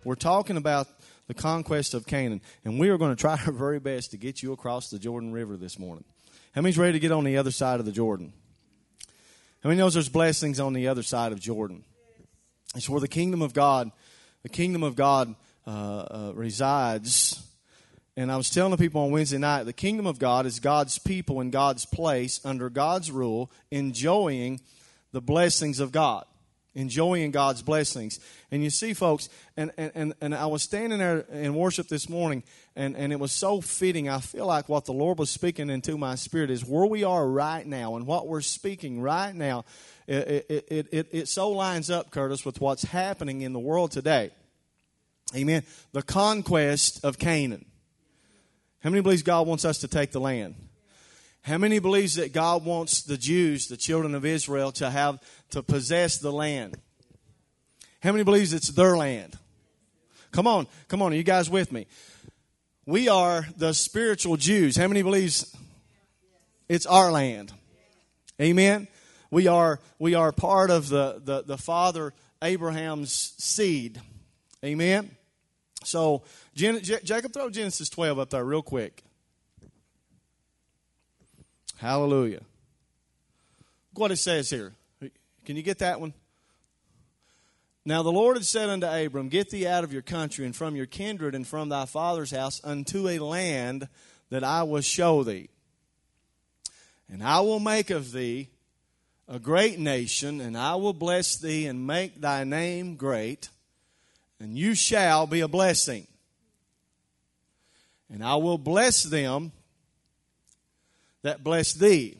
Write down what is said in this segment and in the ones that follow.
We're talking about the conquest of Canaan, and we are going to try our very best to get you across the Jordan River this morning. How many's ready to get on the other side of the Jordan? How many knows there's blessings on the other side of Jordan? It's where the kingdom of God resides. And I was telling the people on Wednesday night, the kingdom of God is God's people in God's place, under God's rule, enjoying the blessings of God. Enjoying God's blessings. And you see, folks, and I was standing there in worship this morning, and it was so fitting. I feel like what the Lord was speaking into my spirit is where we are right now, and what we're speaking right now, it so lines up, Curtis, with what's happening in the world today. Amen. The conquest of Canaan. How many believes God wants us to take the land? How many believes that God wants the Jews, the children of Israel, to possess the land? How many believes it's their land? Come on, are you guys with me? We are the spiritual Jews. How many believes it's our land? Amen. We are part of the father Abraham's seed. Amen. So Jacob, throw Genesis 12 up there real quick. Hallelujah. Look what it says here. Can you get that one? Now the Lord had said unto Abram, get thee out of your country and from your kindred and from thy father's house unto a land that I will show thee. And I will make of thee a great nation, and I will bless thee and make thy name great, and you shall be a blessing. And I will bless them that bless thee,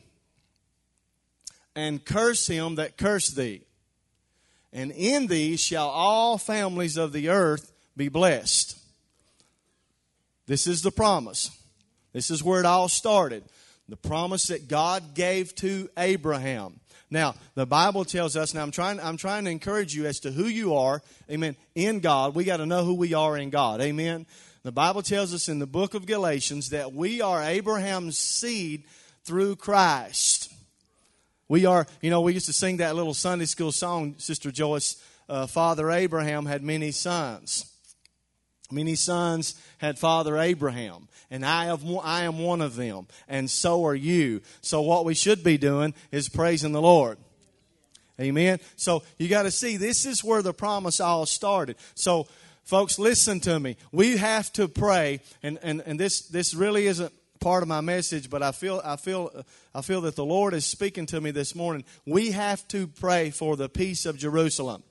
and curse him that curse thee. And in thee shall all families of the earth be blessed. This is the promise. This is where it all started. The promise that God gave to Abraham. Now, the Bible tells us, now I'm trying to encourage you as to who you are, amen, in God. We got to know who we are in God, amen. The Bible tells us in the book of Galatians that we are Abraham's seed through Christ. We are, we used to sing that little Sunday school song, Sister Joyce, Father Abraham had many sons. Many sons had Father Abraham, and I am one of them, and so are you. So what we should be doing is praising the Lord. Amen. So you got to see, this is where the promise all started. So folks, listen to me. We have to pray, and this really isn't part of my message, but I feel that the Lord is speaking to me this morning. We have to pray for the peace of Jerusalem.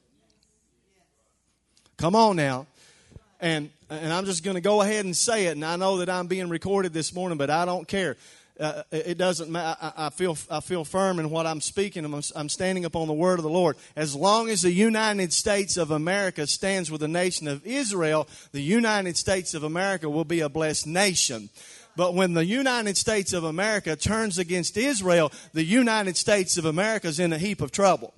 Come on now. And I'm just going to go ahead and say it, and I know that I'm being recorded this morning, but I don't care. It doesn't matter. I feel firm in what I'm speaking. I'm standing upon the word of the Lord. As long as the United States of America stands with the nation of Israel, the United States of America will be a blessed nation. But when the United States of America turns against Israel, the United States of America is in a heap of trouble.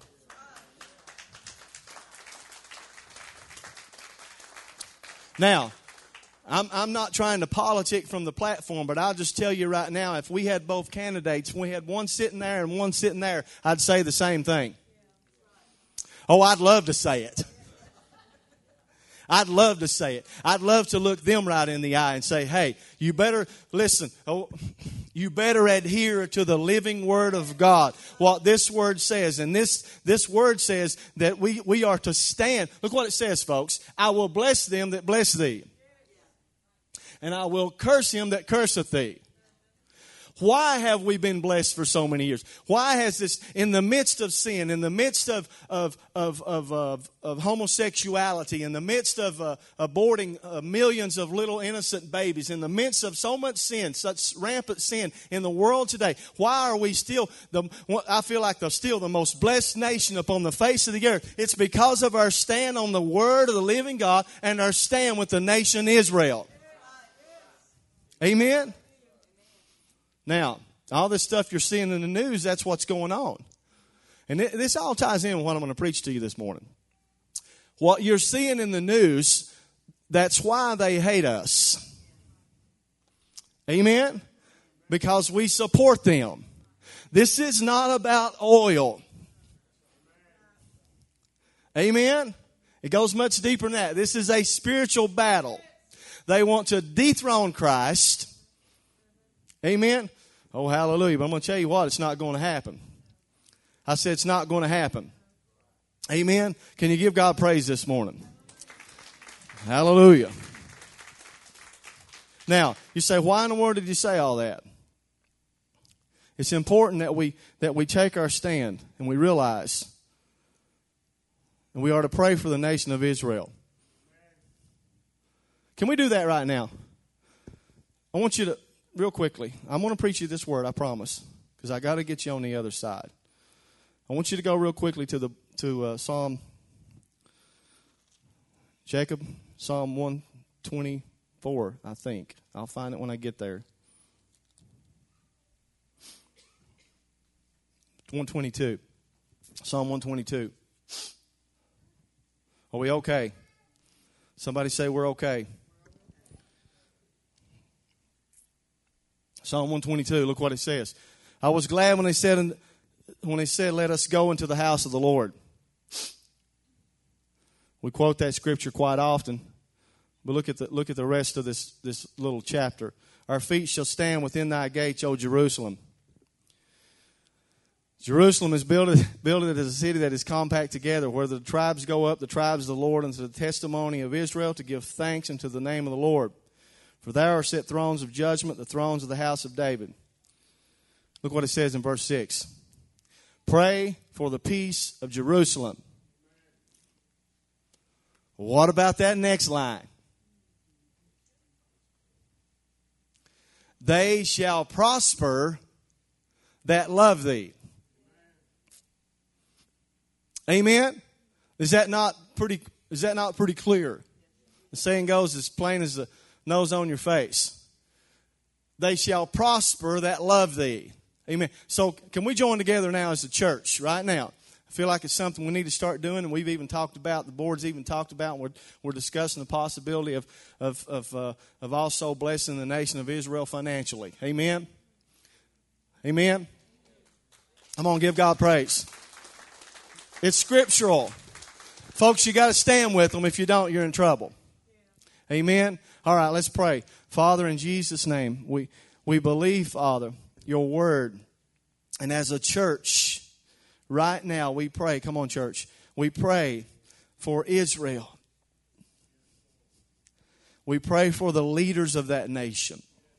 Now, I'm not trying to politic from the platform, but I'll just tell you right now, if we had both candidates, we had one sitting there and one sitting there, I'd say the same thing. Oh, I'd love to say it. I'd love to say it. I'd love to look them right in the eye and say, hey, you better listen. Oh, you better adhere to the living word of God. What this word says. And this word says that we are to stand. Look what it says, folks. I will bless them that bless thee. And I will curse him that curseth thee. Why have we been blessed for so many years? Why has this, in the midst of sin, in the midst of homosexuality, in the midst of aborting millions of little innocent babies, in the midst of so much sin, such rampant sin in the world today, why are we still, I feel like still the most blessed nation upon the face of the earth? It's because of our stand on the word of the living God and our stand with the nation Israel. Amen? Now, all this stuff you're seeing in the news, that's what's going on. And this all ties in with what I'm going to preach to you this morning. What you're seeing in the news, that's why they hate us. Amen? Because we support them. This is not about oil. Amen? It goes much deeper than that. This is a spiritual battle. They want to dethrone Christ. Amen? Oh, hallelujah. But I'm going to tell you what, it's not going to happen. I said it's not going to happen. Amen? Can you give God praise this morning? Hallelujah. Now, you say, why in the world did you say all that? It's important that we take our stand and we realize, and we are to pray for the nation of Israel. Can we do that right now? I want you to, real quickly, I'm going to preach you this word, I promise, because I got to get you on the other side. I want you to go real quickly to Psalm, Psalm 124, I think. I'll find it when I get there. 122. Psalm 122. Are we okay? Somebody say we're okay. Psalm 122, look what it says. I was glad when they said, let us go into the house of the Lord. We quote that scripture quite often. But look at the rest of this little chapter. Our feet shall stand within thy gates, O Jerusalem. Jerusalem is built as a city that is compact together, where the tribes go up, the tribes of the Lord, unto the testimony of Israel, to give thanks unto the name of the Lord. For there are set thrones of judgment, the thrones of the house of David. Look what it says in verse 6. Pray for the peace of Jerusalem. What about that next line? They shall prosper that love thee. Amen? Is that not pretty clear? The saying goes as plain as the nose on your face. They shall prosper that love thee. Amen. So can we join together now as a church right now? I feel like it's something we need to start doing, and we've even talked about, the board's even talked about, and we're discussing the possibility of also blessing the nation of Israel financially. Amen? Amen? I'm going to give God praise. It's scriptural. Folks, you got to stand with them. If you don't, you're in trouble. Amen? All right, let's pray. Father, in Jesus' name, we believe, Father, your word. And as a church, right now we pray. Come on, church. We pray for Israel. We pray for the leaders of that nation.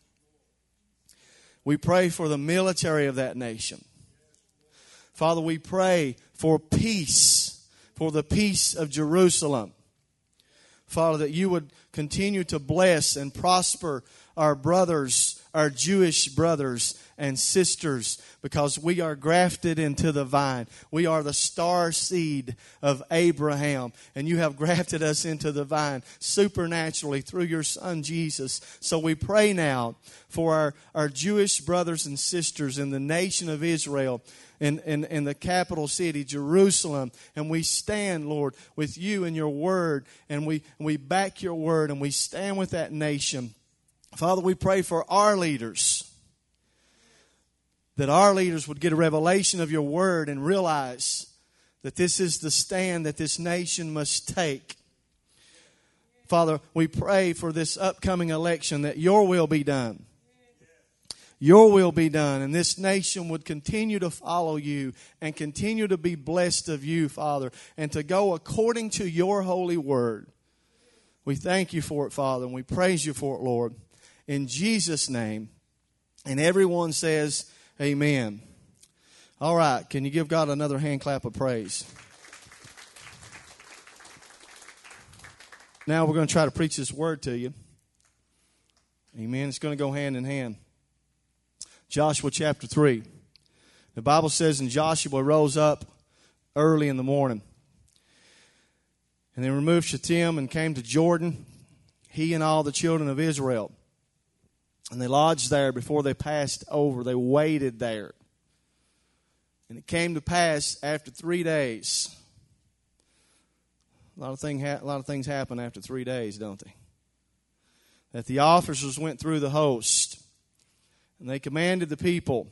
We pray for the military of that nation. Father, we pray for peace, for the peace of Jerusalem. Father, that you would continue to bless and prosper our brothers, our Jewish brothers and sisters, because we are grafted into the vine. We are the star seed of Abraham, and you have grafted us into the vine supernaturally through your Son Jesus. So we pray now for our Jewish brothers and sisters in the nation of Israel, in the capital city, Jerusalem. And we stand, Lord, with you and your word, and we back your word, and we stand with that nation. Father, we pray for our leaders, that our leaders would get a revelation of your word and realize that this is the stand that this nation must take. Father, we pray for this upcoming election that your will be done. Your will be done, and this nation would continue to follow you and continue to be blessed of you, Father, and to go according to your holy word. We thank you for it, Father, and we praise you for it, Lord. In Jesus' name. And everyone says, amen. All right, can you give God another hand clap of praise? Now we're going to try to preach this word to you. Amen. It's going to go hand in hand. Joshua chapter 3. The Bible says, and Joshua rose up early in the morning, and they removed Shittim and came to Jordan, he and all the children of Israel. And they lodged there before they passed over. They waited there. And it came to pass after 3 days. A lot of things happen after 3 days, don't they? That the officers went through the host, and they commanded the people,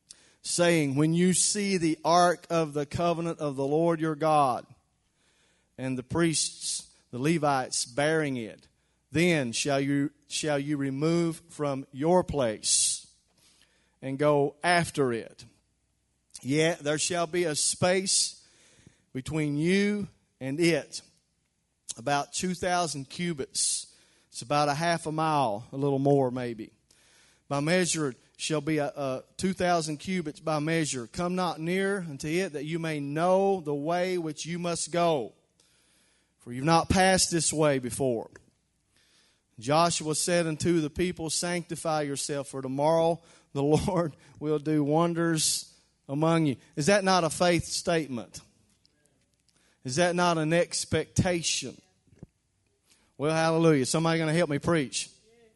saying, when you see the ark of the covenant of the Lord your God, and the priests, the Levites, bearing it. Then shall you remove from your place and go after it. Yet there shall be a space between you and it, about 2,000 cubits. It's about a half a mile, a little more maybe. By measure it shall be 2,000 cubits by measure. Come not near unto it, that you may know the way which you must go. For you've not passed this way before. Joshua said unto the people, sanctify yourself, for tomorrow the Lord will do wonders among you. Is that not a faith statement? Is that not an expectation? Well, hallelujah. Somebody going to help me preach?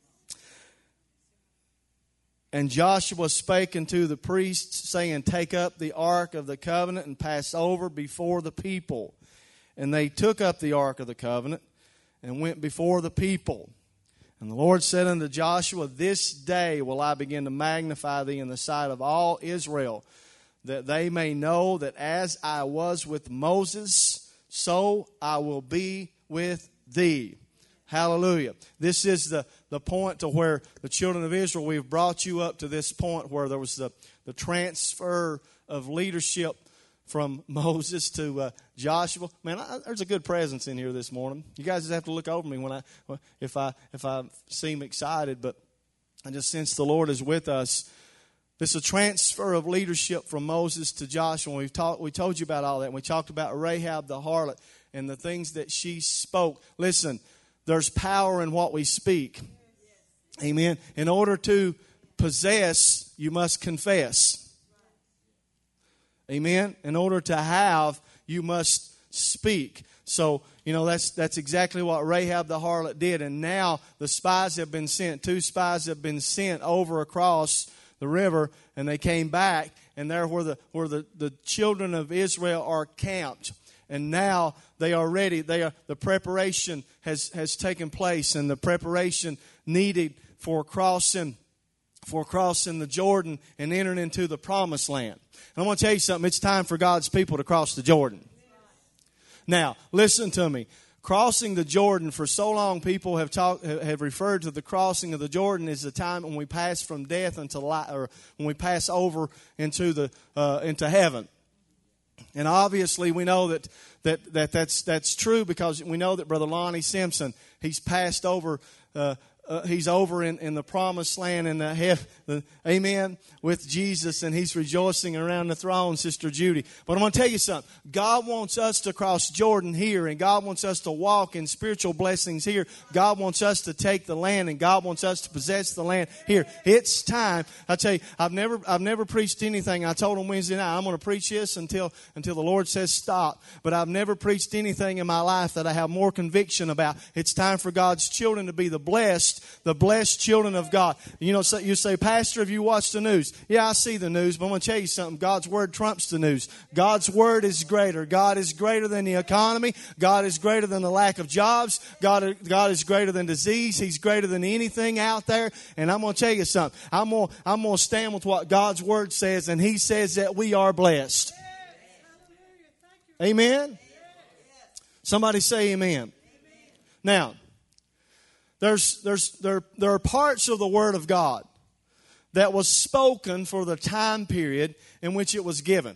And Joshua spake unto the priests, saying, take up the ark of the covenant and pass over before the people. And they took up the ark of the covenant and went before the people. And the Lord said unto Joshua, this day will I begin to magnify thee in the sight of all Israel, that they may know that as I was with Moses, so I will be with thee. Hallelujah. This is the point to where the children of Israel, we've brought you up to this point where there was the transfer of leadership from Moses to Joshua. Man, there's a good presence in here this morning. You guys just have to look over me if I seem excited, but I just sense the Lord is with us. This is a transfer of leadership from Moses to Joshua. We told you about all that. And we talked about Rahab the harlot and the things that she spoke. Listen, there's power in what we speak. Amen. In order to possess, you must confess. Amen. In order to have, you must speak. So, that's exactly what Rahab the harlot did. And now the spies have been sent. 2 spies have been sent over across the river, and they came back, and there where the children of Israel are camped. And now they are ready. The preparation has taken place, and the preparation needed for crossing the Jordan and entering into the promised land. And I want to tell you something. It's time for God's people to cross the Jordan. Now, listen to me. Crossing the Jordan, for so long people have referred to the crossing of the Jordan as the time when we pass from death into life, or when we pass over into heaven. And obviously we know that's true, because we know that Brother Lonnie Simpson, he's passed over. He's over in the promised land in the heaven, amen, with Jesus, and he's rejoicing around the throne, Sister Judy. But I'm going to tell you something. God wants us to cross Jordan here, and God wants us to walk in spiritual blessings here. God wants us to take the land, and God wants us to possess the land here. It's time. I tell you, I've never preached anything. I told them Wednesday night, I'm going to preach this until the Lord says stop. But I've never preached anything in my life that I have more conviction about. It's time for God's children to be the blessed children of God. You say, Pastor, have you watched the news? Yeah, I see the news, but I'm going to tell you something. God's Word trumps the news. God's Word is greater. God is greater than the economy. God is greater than the lack of jobs. God is greater than disease. He's greater than anything out there. And I'm going to tell you something. I'm going to stand with what God's Word says, and He says that we are blessed. Amen? Somebody say amen. Now, there are parts of the Word of God that was spoken for the time period in which it was given.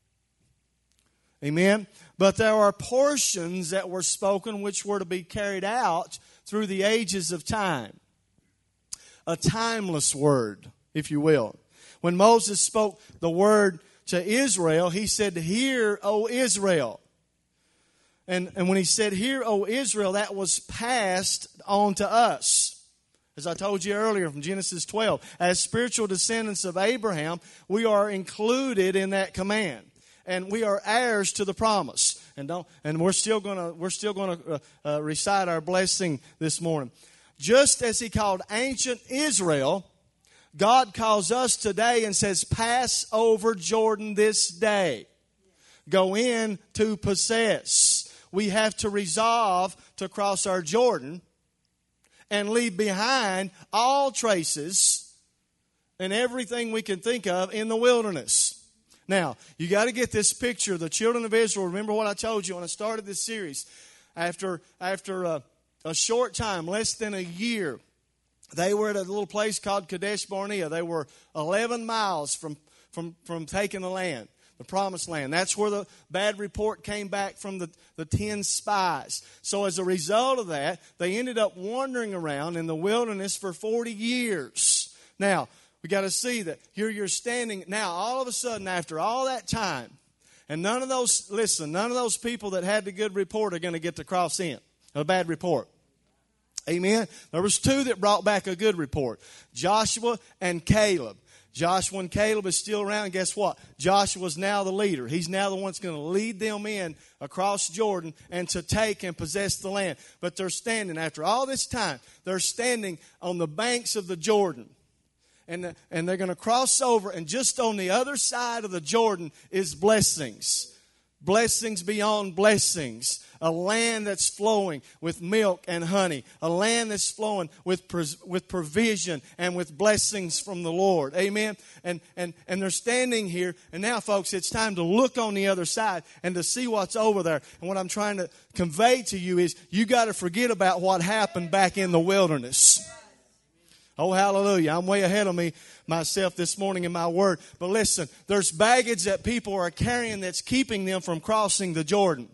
Amen? But there are portions that were spoken which were to be carried out through the ages of time. A timeless word, if you will. When Moses spoke the word to Israel, he said, "Hear, O Israel." And when he said, "Hear, O Israel," that was passed on to us. As I told you earlier from Genesis 12, as spiritual descendants of Abraham, we are included in that command, and we are heirs to the promise. And we're still going to recite our blessing this morning. Just as He called ancient Israel, God calls us today and says, "Pass over Jordan this day. Go in to possess." We have to resolve to cross our Jordan and leave behind all traces and everything we can think of in the wilderness. Now, you got to get this picture. The children of Israel, remember what I told you when I started this series. After a short time, less than a year, they were at a little place called Kadesh Barnea. They were 11 miles from taking the land, the promised land. That's where the bad report came back from the 10 spies. So as a result of that, they ended up wandering around in the wilderness for 40 years. Now, we got to see that here you're standing. Now, all of a sudden, after all that time, and none of those people that had the good report are going to get to cross in, a bad report. Amen. There was 2 that brought back a good report, Joshua and Caleb. Joshua and Caleb is still around. Guess what? Joshua's now the leader. He's now the one that's going to lead them in across Jordan and to take and possess the land. But they're standing, after all this time, they're standing on the banks of the Jordan. And they're going to cross over, and just on the other side of the Jordan is blessings. Blessings beyond blessings. A land that's flowing with milk and honey. A land that's flowing with provision and with blessings from the Lord. Amen? And they're standing here. And now, folks, it's time to look on the other side and to see what's over there. And what I'm trying to convey to you is you got to forget about what happened back in the wilderness. Oh, hallelujah. I'm way ahead of myself this morning in my word. But listen, there's baggage that people are carrying that's keeping them from crossing the Jordan.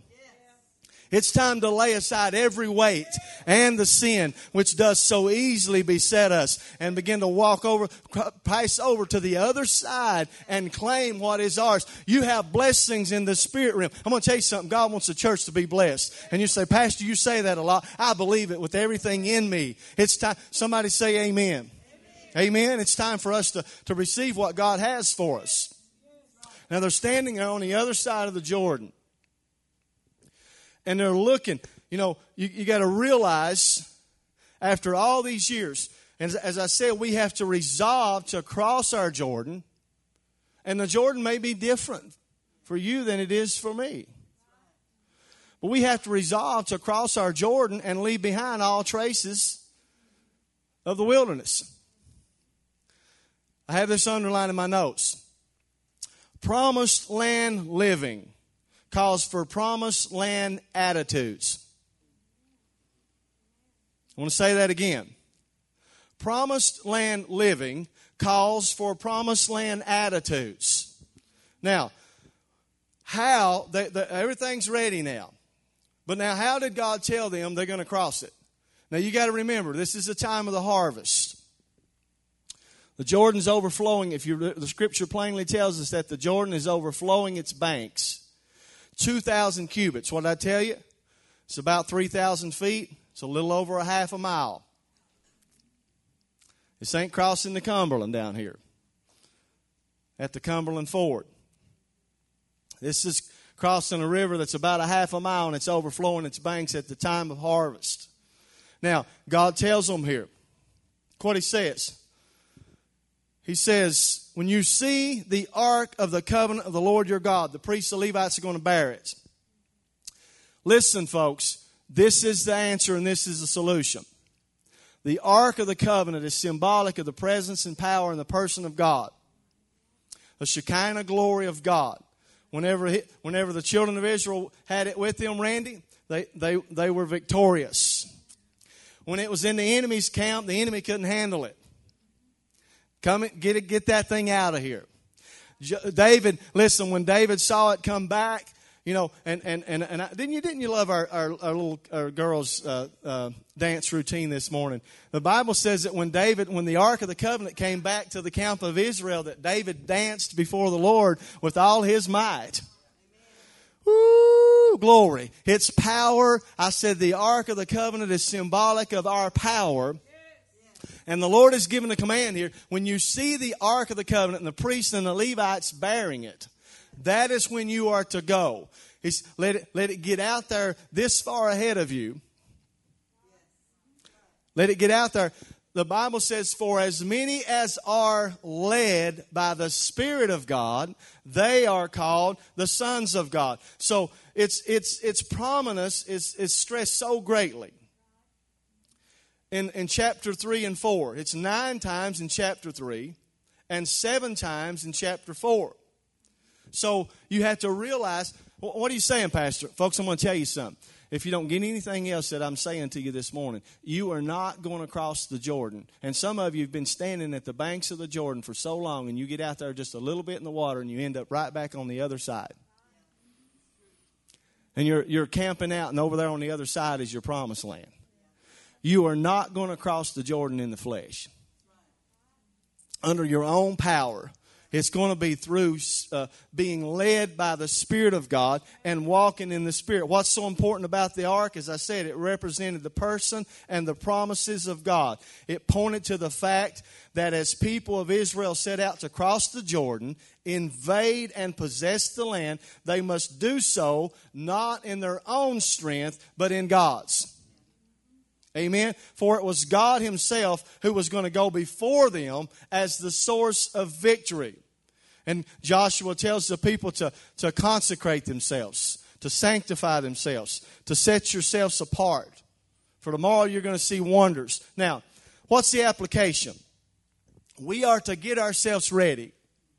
It's time to lay aside every weight and the sin which does so easily beset us and begin to pass over to the other side and claim what is ours. You have blessings in the spirit realm. I'm going to tell you something. God wants the church to be blessed. And you say, Pastor, you say that a lot. I believe it with everything in me. It's time. Somebody say amen. Amen. It's time for us to receive what God has for us. Now they're standing there on the other side of the Jordan. And they're looking, you got to realize after all these years, and as I said, we have to resolve to cross our Jordan. And the Jordan may be different for you than it is for me. But we have to resolve to cross our Jordan and leave behind all traces of the wilderness. I have this underlined in my notes. Promised land living calls for promised land attitudes. I want to say that again. Promised land living calls for promised land attitudes. Now, everything's ready now. But now, how did God tell them they're going to cross it? Now, you got to remember, this is the time of the harvest. The Jordan's overflowing. The Scripture plainly tells us that the Jordan is overflowing its banks. 2,000 cubits. What did I tell you? It's about 3,000 feet. It's a little over a half a mile. This ain't crossing the Cumberland down here at the Cumberland Ford. This is crossing a river that's about a half a mile, and it's overflowing its banks at the time of harvest. Now, God tells them here. Look what He says. He says, when you see the ark of the covenant of the Lord your God, the priests, the Levites are going to bear it. Listen, folks, this is the answer and this is the solution. The ark of the covenant is symbolic of the presence and power in the person of God. The Shekinah glory of God. Whenever the children of Israel had it with them, Randy, they were victorious. When it was in the enemy's camp, the enemy couldn't handle it. Come get that thing out of here. David, listen, when David saw it come back, didn't you love our girls' dance routine this morning? The Bible says that when the Ark of the Covenant came back to the camp of Israel, that David danced before the Lord with all his might. Woo, glory. Its power. I said the Ark of the Covenant is symbolic of our power. And the Lord has given a command here. When you see the Ark of the Covenant and the priests and the Levites bearing it, that is when you are to go. Let it get out there this far ahead of you. Let it get out there. The Bible says, for as many as are led by the Spirit of God, they are called the sons of God. So its prominence is stressed so greatly. In chapter 3 and 4. It's 9 times in chapter 3 and 7 times in chapter 4. So you have to realize, what are you saying, Pastor? Folks, I'm going to tell you something. If you don't get anything else that I'm saying to you this morning, you are not going to cross the Jordan. And some of you have been standing at the banks of the Jordan for so long, and you get out there just a little bit in the water, and you end up right back on the other side. And you're camping out, and over there on the other side is your promised land. You are not going to cross the Jordan in the flesh. Under your own power. It's going to be through being led by the Spirit of God and walking in the Spirit. What's so important about the ark, as I said, it represented the person and the promises of God. It pointed to the fact that as people of Israel set out to cross the Jordan, invade and possess the land, they must do so not in their own strength, but in God's. Amen. For it was God himself who was going to go before them as the source of victory. And Joshua tells the people to consecrate themselves, to sanctify themselves, to set yourselves apart. For tomorrow you're going to see wonders. Now, what's the application? We are to get ourselves ready.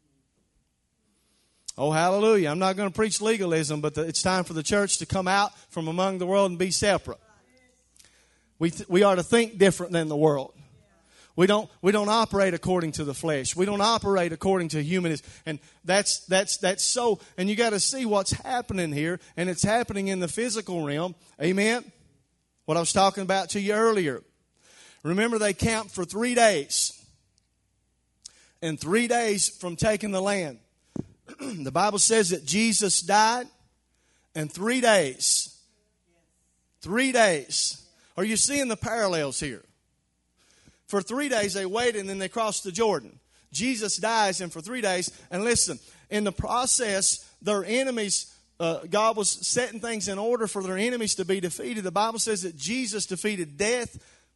Oh, hallelujah. I'm not going to preach legalism, but it's time for the church to come out from among the world and be separate. We are to think different than the world. We don't operate according to the flesh. We don't operate according to humanism. And that's so. And you got to see what's happening here, and it's happening in the physical realm. Amen. What I was talking about to you earlier. Remember, they camped for 3 days, and 3 days from taking the land. The Bible says that Jesus died, and 3 days. 3 days. Are you seeing the parallels here? For 3 days they waited and then they crossed the Jordan. Jesus dies, and for 3 days, and listen, in the process, their enemies, God was setting things in order for their enemies to be defeated. The Bible says that Jesus defeated death,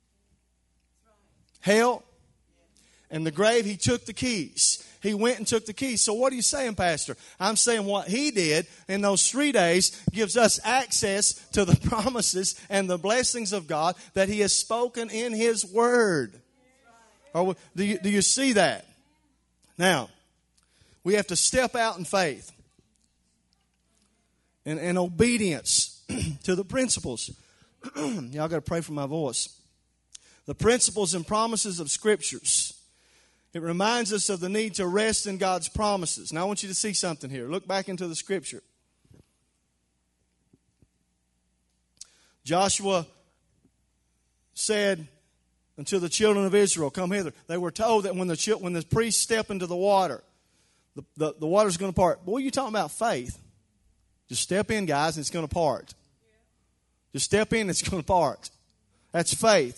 hell, and the grave. He took the keys. He went and took the keys. So what are you saying, Pastor? I'm saying what he did in those 3 days gives us access to the promises and the blessings of God that he has spoken in his word. Or do you see that? Now, we have to step out in faith and obedience to the principles. Y'all got to pray for my voice. The principles and promises of Scriptures. It reminds us of the need to rest in God's promises. Now I want you to see something here. Look back into the Scripture. Joshua said unto the children of Israel, come hither. They were told that when the priests step into the water, the water's going to part. Boy, you're talking about faith. Just step in, guys, and it's going to part. Just step in, it's going to part. That's faith.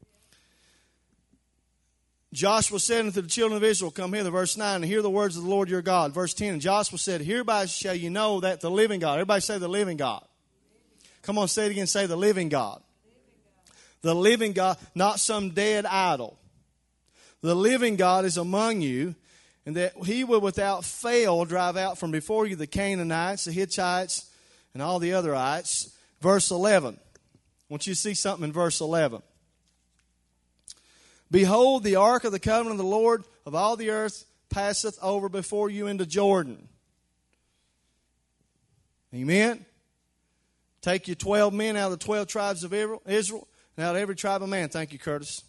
Joshua said unto the children of Israel, come hither, verse 9, and hear the words of the Lord your God. Verse 10, and Joshua said, hereby shall you know that the living God. Everybody say the living God. Come on, say it again, say the living God. The living God, not some dead idol. The living God is among you, and that he will without fail drive out from before you the Canaanites, the Hittites, and all the other ites. Verse 11. I want you to see something in verse 11. Behold, the ark of the covenant of the Lord of all the earth passeth over before you into Jordan. Amen. Take you 12 men out of the 12 tribes of Israel, and out of every tribe of man. Thank you, Curtis.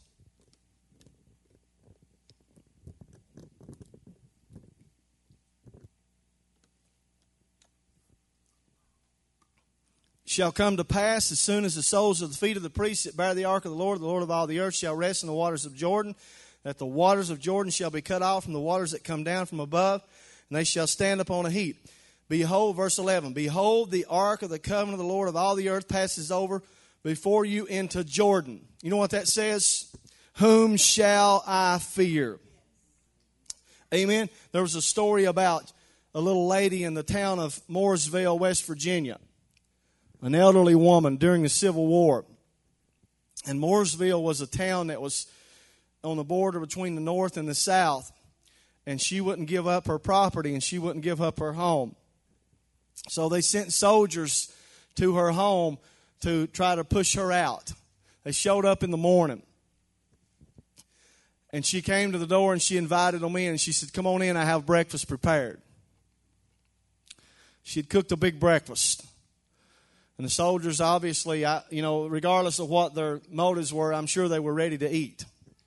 Shall come to pass as soon as the soles of the feet of the priests that bear the ark of the Lord of all the earth, shall rest in the waters of Jordan, that the waters of Jordan shall be cut off from the waters that come down from above, and they shall stand upon a heap. Behold, verse 11, behold, the ark of the covenant of the Lord of all the earth passes over before you into Jordan. You know what that says? Whom shall I fear? Amen. There was a story about a little lady in the town of Mooresville, West Virginia. An elderly woman during the Civil War. And Mooresville was a town that was on the border between the North and the South. And she wouldn't give up her property, and she wouldn't give up her home. So they sent soldiers to her home to try to push her out. They showed up in the morning. And she came to the door and she invited them in. And she said, come on in, I have breakfast prepared. she'd cooked a big breakfast. And the soldiers, obviously, regardless of what their motives were, I'm sure they were ready to eat.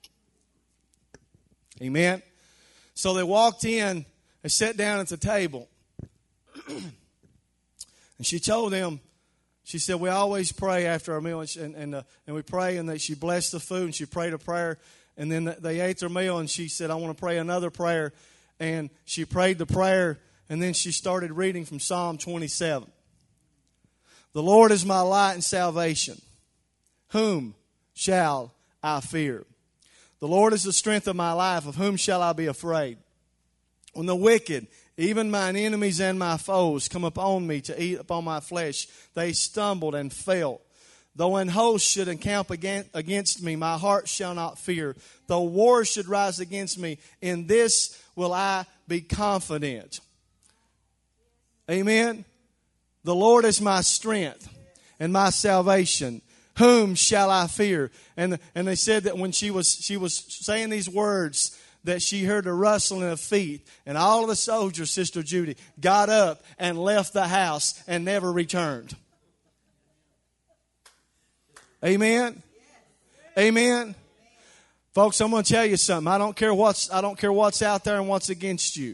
Amen. So they walked in, they sat down at the table. And she told them, she said, we always pray after our meal, and we pray, and she blessed the food, and she prayed a prayer, and then they ate their meal, and she said, I want to pray another prayer, and she prayed the prayer, and then she started reading from Psalm 27. The Lord is my light and salvation. Whom shall I fear? The Lord is the strength of my life. Of whom shall I be afraid? When the wicked, even mine enemies and my foes, come upon me to eat upon my flesh, they stumbled and fell. Though an host should encamp against me, my heart shall not fear. Though war should rise against me, in this will I be confident. Amen. The Lord is my strength and my salvation. Whom shall I fear? And they said that when she was saying these words, that she heard a rustling of feet. And all of the soldiers, Sister Judy, got up and left the house and never returned. Amen? Amen? Folks, I'm going to tell you something. I don't care what's out there and what's against you.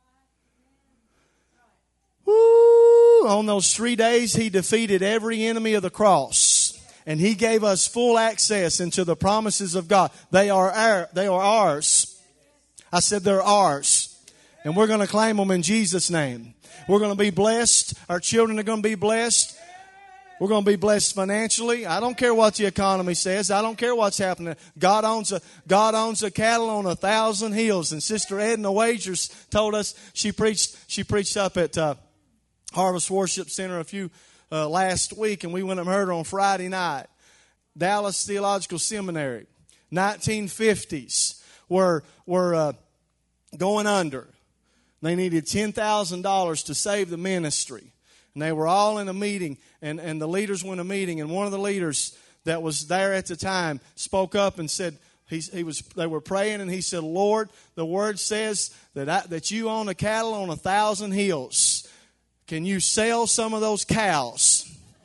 Woo! On those 3 days, He defeated every enemy of the cross. And He gave us full access into the promises of God. They are ours. I said they're ours. And we're going to claim them in Jesus' name. We're going to be blessed. Our children are going to be blessed. We're going to be blessed financially. I don't care what the economy says. I don't care what's happening. God owns a cattle on 1,000 hills. And Sister Edna Wagers told us, she preached up at Harvest Worship Center last week, and we went and heard her on Friday night. Dallas Theological Seminary, 1950s, were going under. They needed $10,000 to save the ministry. And they were all in a meeting, and the leaders were in a meeting, and one of the leaders that was there at the time spoke up and said, they were praying, and he said, Lord, the word says that you own a cattle on 1,000 hills. Can you sell some of those cows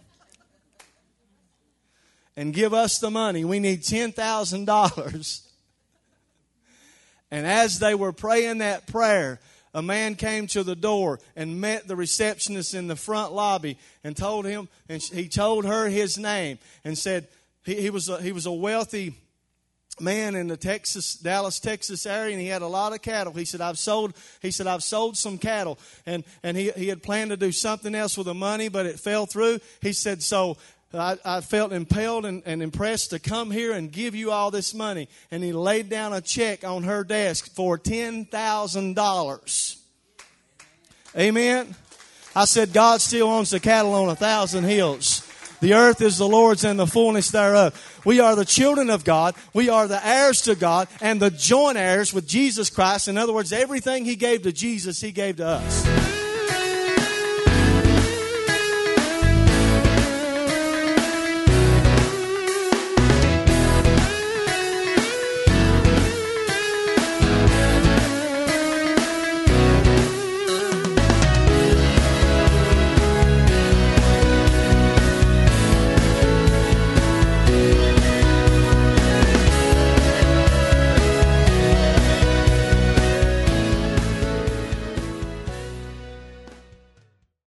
and give us the money? We need $10,000. And as they were praying that prayer, a man came to the door and met the receptionist in the front lobby and he told her his name and said he was a wealthy man in the Dallas, Texas area, and he had a lot of cattle. He said, I've sold some cattle. And he had planned to do something else with the money, but it fell through. He said, so I felt impelled and impressed to come here and give you all this money. And he laid down a check on her desk for $10,000. Amen. I said, God still owns the cattle on 1,000 hills. The earth is the Lord's and the fullness thereof. We are the children of God. We are the heirs to God and the joint heirs with Jesus Christ. In other words, everything He gave to Jesus, He gave to us.